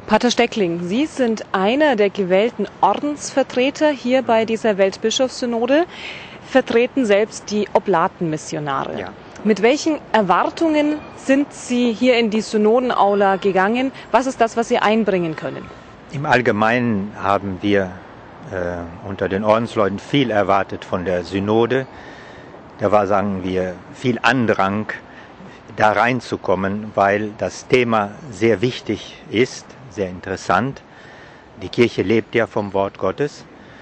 Pater Steckling, Sie sind einer der gewählten Ordensvertreter hier bei dieser Weltbischofssynode, vertreten selbst die Oblatenmissionare. Ja. Mit welchen Erwartungen sind Sie hier in die Synodenaula gegangen? Was ist das, was Sie einbringen können? Im Allgemeinen haben wir unter den Ordensleuten viel erwartet von der Synode. Da war, sagen wir, viel Andrang, da reinzukommen, weil das Thema sehr wichtig ist, sehr interessant. Die Kirche lebt ja vom Wort Gottes.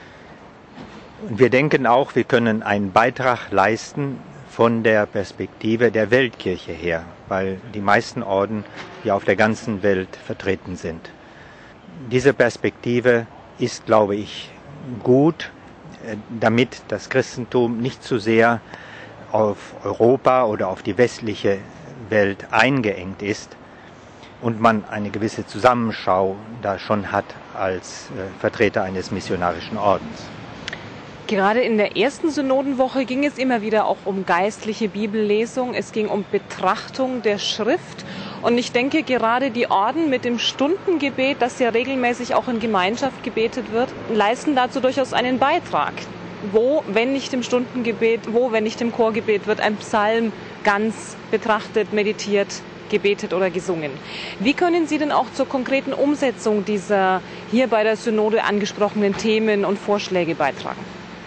Und wir denken auch, wir können einen Beitrag leisten von der Perspektive der Weltkirche her, weil die meisten Orden ja auf der ganzen Welt vertreten sind. Diese Perspektive ist, glaube ich, gut, damit das Christentum nicht zu sehr auf Europa oder auf die westliche Welt eingeengt ist und man eine gewisse Zusammenschau da schon hat als Vertreter eines missionarischen Ordens. Gerade in der ersten Synodenwoche ging es immer wieder auch um geistliche Bibellesung, es ging um Betrachtung der Schrift und ich denke gerade die Orden mit dem Stundengebet, das ja regelmäßig auch in Gemeinschaft gebetet wird, leisten dazu durchaus einen Beitrag. Wo, wenn nicht im Stundengebet, wo, wenn nicht im Chorgebet, wird ein Psalm ganz betrachtet, meditiert, gebetet oder gesungen. Wie können Sie denn auch zur konkreten Umsetzung dieser hier bei der Synode angesprochenen Themen und Vorschläge beitragen?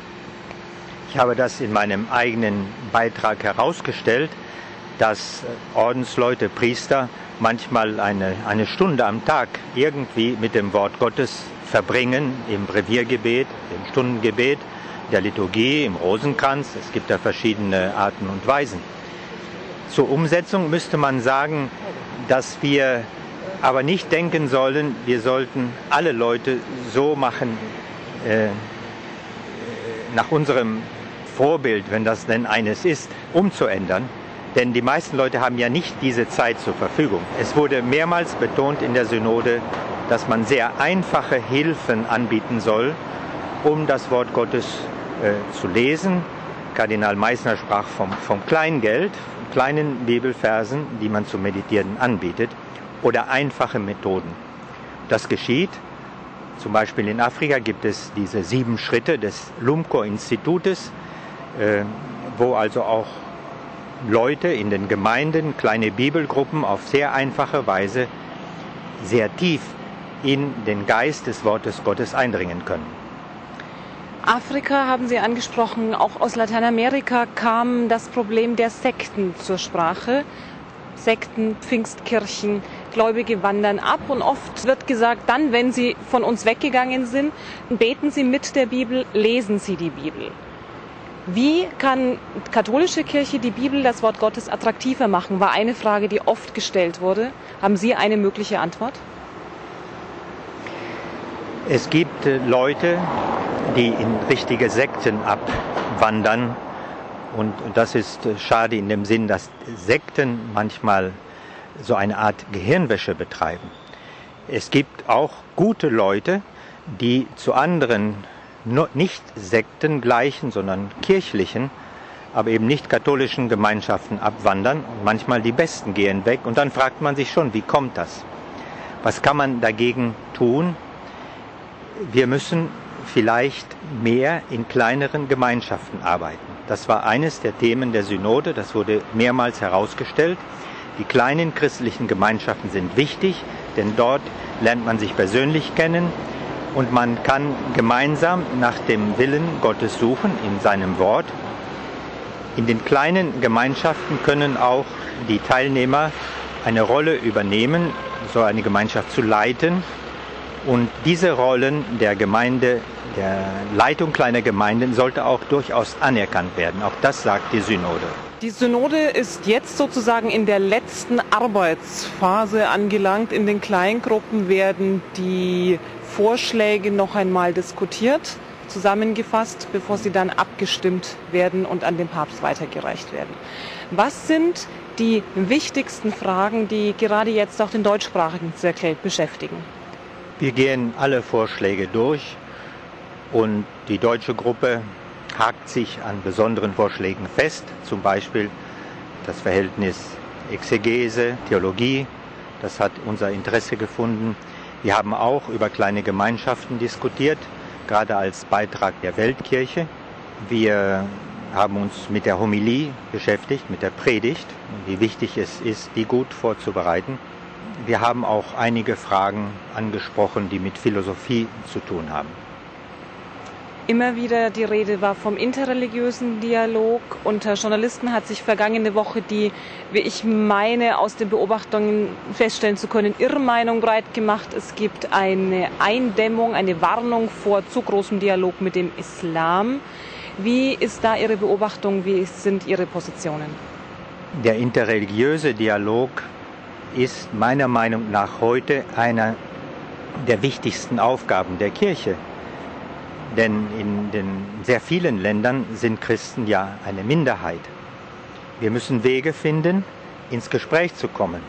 Ich habe das in meinem eigenen Beitrag herausgestellt, dass Ordensleute, Priester manchmal eine Stunde am Tag irgendwie mit dem Wort Gottes verbringen, im Breviergebet, im Stundengebet, der Liturgie, im Rosenkranz. Es gibt da verschiedene Arten und Weisen. Zur Umsetzung müsste man sagen, dass wir aber nicht denken sollen, wir sollten alle Leute so machen, nach unserem Vorbild, wenn das denn eines ist, umzuändern. Denn die meisten Leute haben ja nicht diese Zeit zur Verfügung. Es wurde mehrmals betont in der Synode, dass man sehr einfache Hilfen anbieten soll, um das Wort Gottes zu lesen. Kardinal Meissner sprach vom Kleingeld, von kleinen Bibelversen, die man zu meditieren anbietet, oder einfache Methoden. Das geschieht. Zum Beispiel in Afrika gibt es diese 7 Schritte des Lumco-Institutes, wo also auch Leute in den Gemeinden, kleine Bibelgruppen auf sehr einfache Weise sehr tief in den Geist des Wortes Gottes eindringen können. Afrika haben Sie angesprochen, auch aus Lateinamerika kam das Problem der Sekten zur Sprache. Sekten, Pfingstkirchen, Gläubige wandern ab und oft wird gesagt, dann, wenn sie von uns weggegangen sind, beten sie mit der Bibel, lesen sie die Bibel. Wie kann katholische Kirche die Bibel, das Wort Gottes, attraktiver machen, war eine Frage, die oft gestellt wurde. Haben Sie eine mögliche Antwort? Es gibt Leute, die in richtige Sekten abwandern. Und das ist schade in dem Sinn, dass Sekten manchmal so eine Art Gehirnwäsche betreiben. Es gibt auch gute Leute, die zu anderen nicht sektengleichen, sondern kirchlichen, aber eben nicht katholischen Gemeinschaften abwandern. Und manchmal die Besten gehen weg. Und dann fragt man sich schon, wie kommt das? Was kann man dagegen tun? Wir müssen vielleicht mehr in kleineren Gemeinschaften arbeiten. Das war eines der Themen der Synode, das wurde mehrmals herausgestellt. Die kleinen christlichen Gemeinschaften sind wichtig, denn dort lernt man sich persönlich kennen und man kann gemeinsam nach dem Willen Gottes suchen in seinem Wort. In den kleinen Gemeinschaften können auch die Teilnehmer eine Rolle übernehmen, so eine Gemeinschaft zu leiten. Und diese Rollen der Gemeinde, der Leitung kleiner Gemeinden, sollte auch durchaus anerkannt werden. Auch das sagt die Synode. Die Synode ist jetzt sozusagen in der letzten Arbeitsphase angelangt. In den Kleingruppen werden die Vorschläge noch einmal diskutiert, zusammengefasst, bevor sie dann abgestimmt werden und an den Papst weitergereicht werden. Was sind die wichtigsten Fragen, die gerade jetzt auch den deutschsprachigen Zirkel beschäftigen? Wir gehen alle Vorschläge durch und die deutsche Gruppe hakt sich an besonderen Vorschlägen fest, zum Beispiel das Verhältnis Exegese, Theologie, das hat unser Interesse gefunden. Wir haben auch über kleine Gemeinschaften diskutiert, gerade als Beitrag der Weltkirche. Wir haben uns mit der Homilie beschäftigt, mit der Predigt, wie wichtig es ist, die gut vorzubereiten. Wir haben auch einige Fragen angesprochen, die mit Philosophie zu tun haben. Immer wieder die Rede war vom interreligiösen Dialog. Unter Journalisten hat sich vergangene Woche die, wie ich meine, aus den Beobachtungen feststellen zu können, Irrmeinung breit gemacht. Es gibt eine Eindämmung, eine Warnung vor zu großem Dialog mit dem Islam. Wie ist da Ihre Beobachtung? Wie sind Ihre Positionen? Der interreligiöse Dialog ist meiner Meinung nach heute einer der wichtigsten Aufgaben der Kirche. Denn in den sehr vielen Ländern sind Christen ja eine Minderheit. Wir müssen Wege finden, ins Gespräch zu kommen.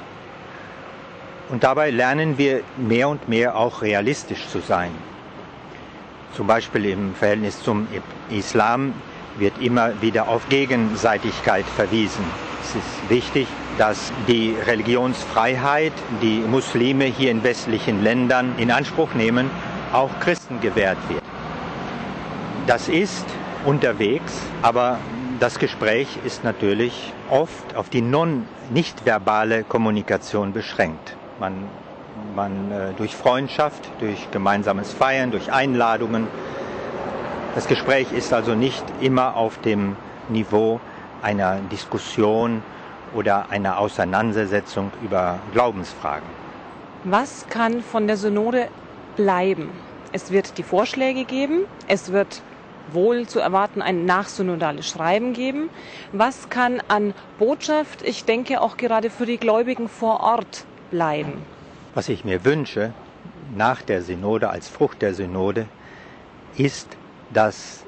Und dabei lernen wir mehr und mehr auch realistisch zu sein. Zum Beispiel im Verhältnis zum Islam wird immer wieder auf Gegenseitigkeit verwiesen. Es ist wichtig, dass die Religionsfreiheit, die Muslime hier in westlichen Ländern in Anspruch nehmen, auch Christen gewährt wird. Das ist unterwegs, aber das Gespräch ist natürlich oft auf die nicht-verbale Kommunikation beschränkt. Man durch Freundschaft, durch gemeinsames Feiern, durch Einladungen. Das Gespräch ist also nicht immer auf dem Niveau einer Diskussion oder einer Auseinandersetzung über Glaubensfragen. Was kann von der Synode bleiben? Es wird die Vorschläge geben, es wird wohl zu erwarten ein nachsynodales Schreiben geben. Was kann an Botschaft, ich denke auch gerade für die Gläubigen vor Ort, bleiben? Was ich mir wünsche, nach der Synode, als Frucht der Synode, ist, dass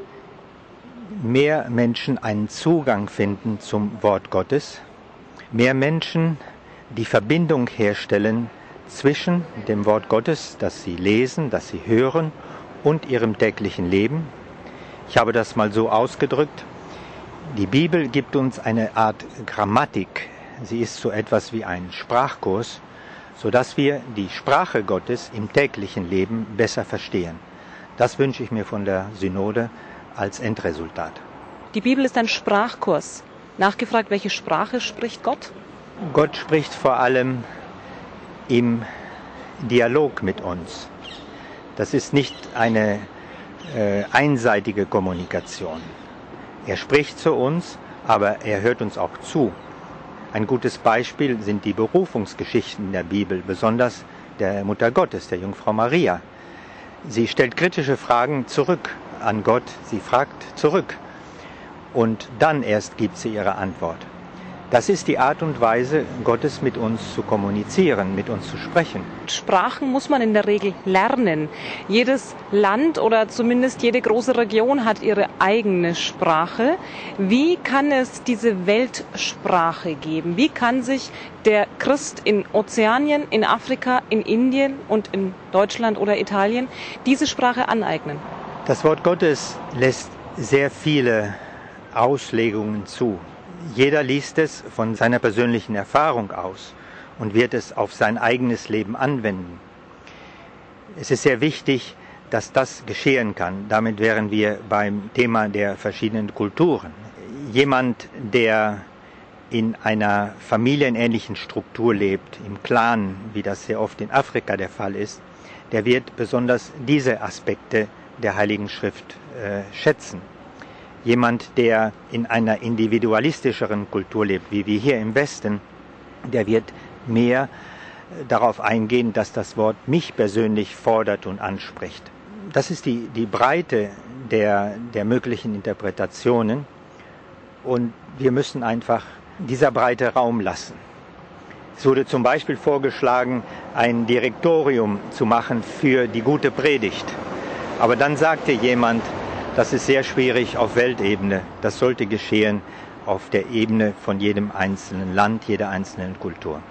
mehr Menschen einen Zugang finden zum Wort Gottes, mehr Menschen die Verbindung herstellen zwischen dem Wort Gottes, das sie lesen, das sie hören, und ihrem täglichen Leben. Ich habe das mal so ausgedrückt: Die Bibel gibt uns eine Art Grammatik. Sie ist so etwas wie ein Sprachkurs, sodass wir die Sprache Gottes im täglichen Leben besser verstehen. Das wünsche ich mir von der Synode als Endresultat. Die Bibel ist ein Sprachkurs. Nachgefragt, welche Sprache spricht Gott? Gott spricht vor allem im Dialog mit uns. Das ist nicht eine einseitige Kommunikation. Er spricht zu uns, aber er hört uns auch zu. Ein gutes Beispiel sind die Berufungsgeschichten in der Bibel, besonders der Mutter Gottes, der Jungfrau Maria. Sie stellt kritische Fragen zurück an Gott, sie fragt zurück und dann erst gibt sie ihre Antwort. Das ist die Art und Weise, Gottes mit uns zu kommunizieren, mit uns zu sprechen. Sprachen muss man in der Regel lernen. Jedes Land oder zumindest jede große Region hat ihre eigene Sprache. Wie kann es diese Weltsprache geben? Wie kann sich der Christ in Ozeanien, in Afrika, in Indien und in Deutschland oder Italien diese Sprache aneignen? Das Wort Gottes lässt sehr viele Auslegungen zu. Jeder liest es von seiner persönlichen Erfahrung aus und wird es auf sein eigenes Leben anwenden. Es ist sehr wichtig, dass das geschehen kann. Damit wären wir beim Thema der verschiedenen Kulturen. Jemand, der in einer familienähnlichen Struktur lebt, im Clan, wie das sehr oft in Afrika der Fall ist, der wird besonders diese Aspekte der Heiligen Schrift schätzen. Jemand, der in einer individualistischeren Kultur lebt, wie wir hier im Westen, der wird mehr darauf eingehen, dass das Wort mich persönlich fordert und anspricht. Das ist die Breite der möglichen Interpretationen und wir müssen einfach dieser Breite Raum lassen. Es wurde zum Beispiel vorgeschlagen, ein Direktorium zu machen für die gute Predigt. Aber dann sagte jemand, das ist sehr schwierig auf Weltebene. Das sollte geschehen auf der Ebene von jedem einzelnen Land, jeder einzelnen Kultur.